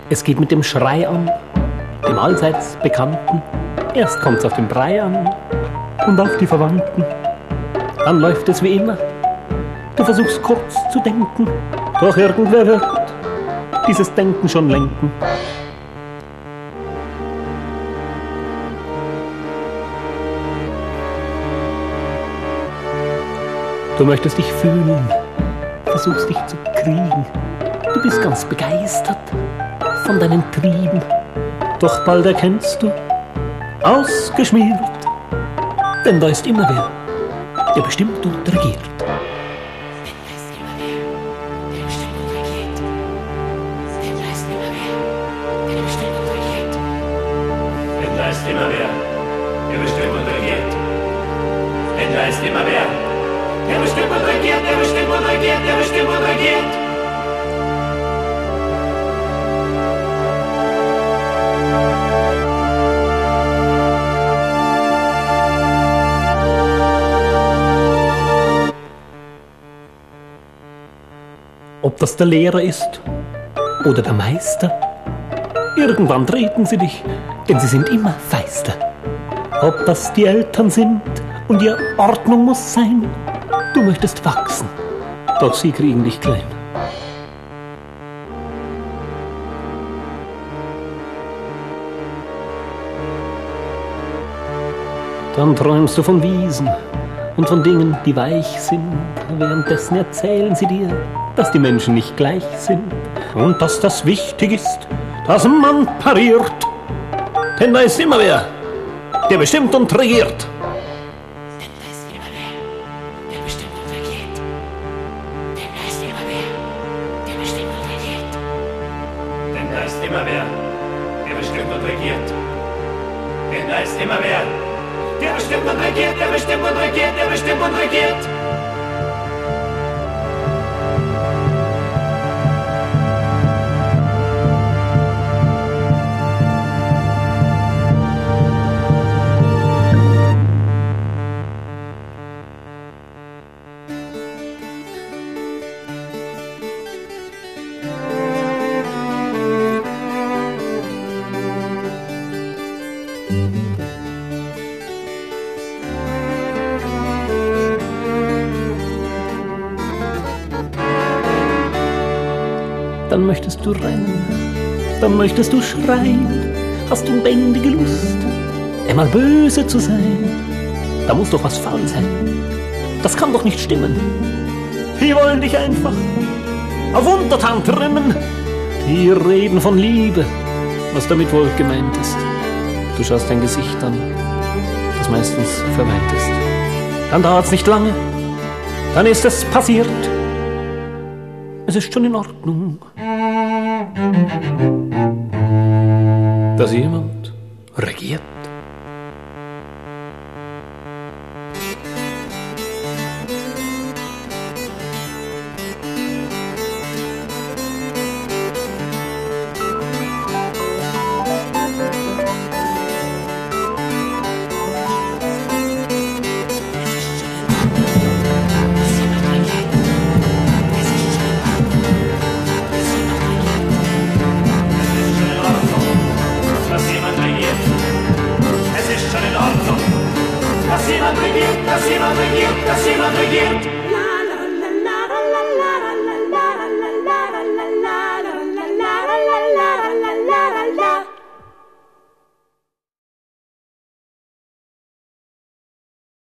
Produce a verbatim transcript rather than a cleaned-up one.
Es geht mit dem Schrei an, dem allseits Bekannten. Erst kommt's auf den Brei an und auf die Verwandten. Dann läuft es wie immer. Du versuchst kurz zu denken, doch irgendwer wird dieses Denken schon lenken. Du möchtest dich fühlen, versuchst dich zu kriegen. Du bist ganz begeistert von deinen Trieben. Doch bald erkennst du, ausgeschmiert, denn da ist immer wer, der bestimmt und regiert. Denn da ist immer wer, der bestimmt und regiert. Denn da ist immer wer, der bestimmt und regiert, der bestimmt und regiert, der bestimmt und regiert. Ob das der Lehrer ist oder der Meister, irgendwann treten sie dich, denn sie sind immer feister. Ob das die Eltern sind und ihr Ordnung muss sein, du möchtest wachsen, doch sie kriegen dich klein. Dann träumst du von Wiesen und von Dingen, die weich sind. Währenddessen erzählen sie dir, dass die Menschen nicht gleich sind und dass das wichtig ist, dass man pariert. Denn da ist immer wer, der bestimmt und regiert. Denn da ist immer wer, der bestimmt und regiert. Denn da ist immer wer, der bestimmt und regiert. Denn da ist immer wer, der bestimmt und regiert. Denn da ist immer wer, der bestimmt und regiert, der bestimmt und regiert, der bestimmt und regiert. Dann möchtest du rennen, dann möchtest du schreien, hast unbändige Lust, einmal böse zu sein. Da muss doch was faul sein, das kann doch nicht stimmen. Die wollen dich einfach auf Untertan trimmen. Die reden von Liebe, was damit wohl gemeint ist. Du schaust dein Gesicht an, das meistens verweint ist. Dann dauert's nicht lange, dann ist es passiert. Es ist schon in Ordnung, dass jemand regiert.